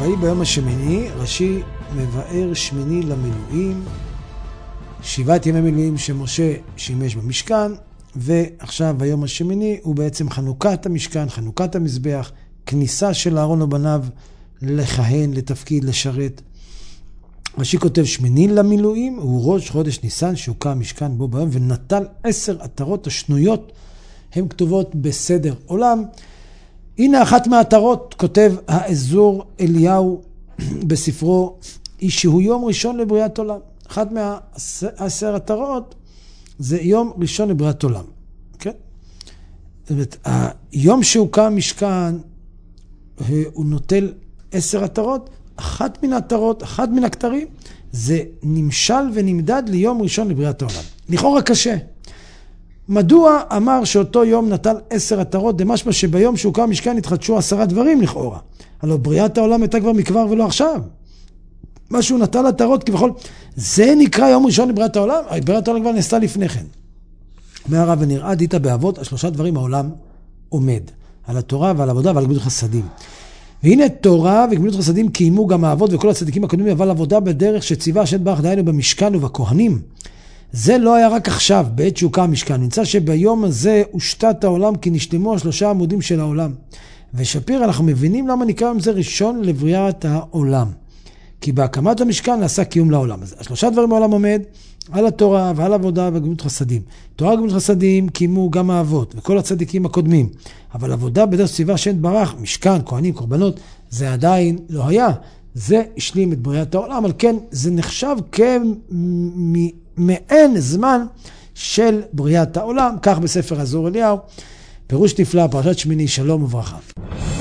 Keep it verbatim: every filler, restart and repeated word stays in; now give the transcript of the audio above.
ויהי ביום השמיני, רש"י מבאר שמיני למילואים, שבעת ימי מילואים שמשה שימש במשכן, ועכשיו ביום השמיני הוא בעצם חנוכת המשכן, חנוכת המזבח, כניסה של אהרון ובניו לכהן, לתפקיד, לשרת. רש"י כותב שמיני למילואים, הוא ראש חודש ניסן שהוקם המשכן בו ביום, ונטל עשר עטרות השנויות, הן כתובות בסדר עולם. הנה אחת מהעטרות, כותב האזור אליהו בספרו, היא שהוא יום ראשון לבריאת עולם. אחת מהעשר עטרות זה יום ראשון לבריאת עולם. כן? זאת אומרת, היום שהוקם המשכן, הוא נוטל עשר עטרות, אחת מן העטרות, אחת מן הכתרים, זה נמשל ונמדד ליום ראשון לבריאת העולם. לכאורה קשה. מדוע אמר שאותו יום נטל עשר עטרות, דמשמע שביום שהוקם המשכן התחדשו עשרה דברים לכאורה. הלוא בריאת העולם הייתה כבר מכבר ולא עכשיו. מה שהוא נטל עטרות כבכל, זה נקרא יום ראשון לבריאת העולם? בריאת העולם כבר נעשתה לפני כן. מהרב ונראה דיתה באבות, השלושה דברים העולם עומד. על התורה ועל העבודה ועל גמילות חסדים. והנה תורה וגמילות חסדים קיימו גם האבות וכל הצדיקים הקודמים, אבל עבודה בדרך שציווה השם יתברך דהיינו במשכן ובכהנים. זה לא היה רק עכשיו, בעת שהוקם המשכן. נמצא שביום הזה הושתת העולם כי נשלמו השלושה עמודים של העולם. ושפיר אנחנו מבינים למה נקרא עם זה ראשון לבריאת העולם. כי בהקמת המשכן נעשה קיום לעולם. אז השלושה דברים העולם עומד על התורה ועל עבודה וגמילות חסדים. תורה וגמילות חסדים קיימו גם האבות וכל הצדיקים הקודמים. אבל עבודה בדרך שציווה השם יתברך, משכן, כהנים, קורבנות, זה עדיין לא היה. זה השלים את בריאת העולם, אבל כן, זה נחשב כמעין זמן של בריאת העולם, כך בספר האזור אליהו, פירוש נפלא, פרשת שמיני, שלום וברכה.